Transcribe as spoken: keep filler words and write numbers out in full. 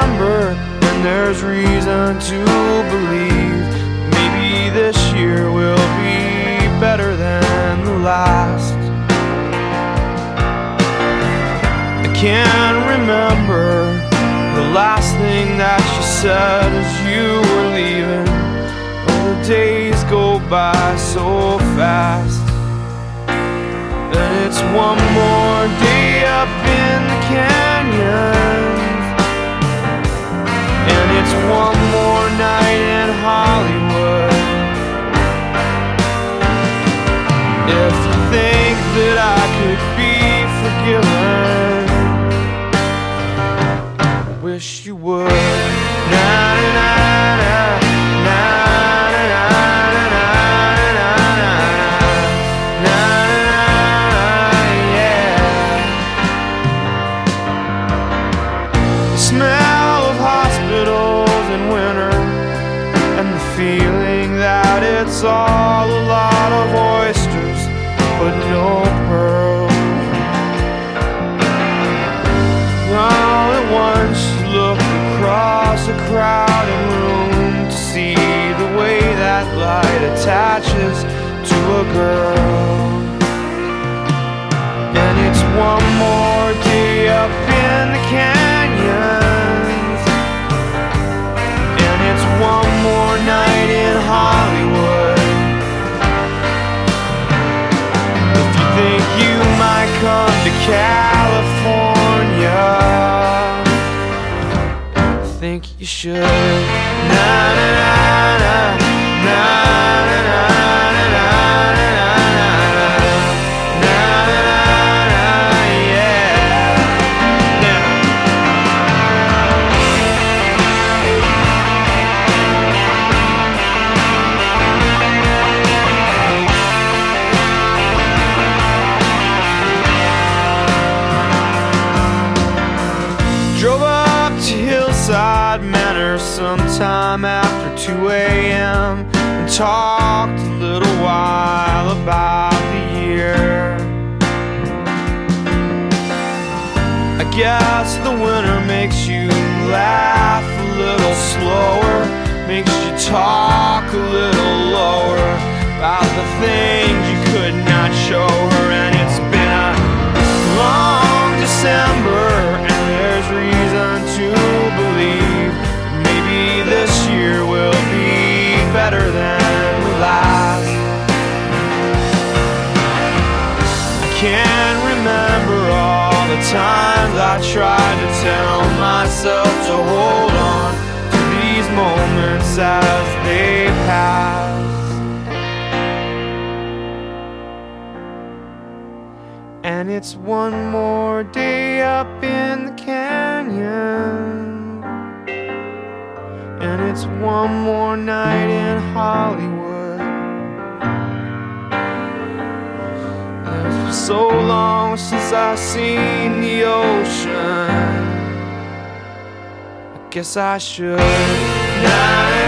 December, and there's reason to believe maybe this year will be better than the last. I can't remember the last thing that you said as you were leaving. Oh, the days go by so fast, and it's one more day up in the canyons, and it's one more night in Hollywood. If you think that I could be forgiven, wish you would. Na na na na na na na na na, yeah. The smell of hospitals in winter, and the feeling that it's all a lot of oysters but no pearls. All at once you look across a crowded room to see the way that light attaches to a girl. And it's one more day up in the canyons, and it's one more night in Hollywood. If you think you might come to California, I think you should. Na na na na na na na na na na, yeah. Drove up to Hillside Manor sometime after two a.m. and talked a little while about the year. I guess the winter makes you laugh a little slower, makes you talk a little lower about the things you could not show her. And it's been a long December, and there's reason to believe maybe this year will be better than the last. I can't remember all the times I tried to tell myself to hold on to these moments as they pass. And it's one more day up in the canyon, and it's one more night in Hollywood. And it's been so long since I've seen the ocean, I guess I should.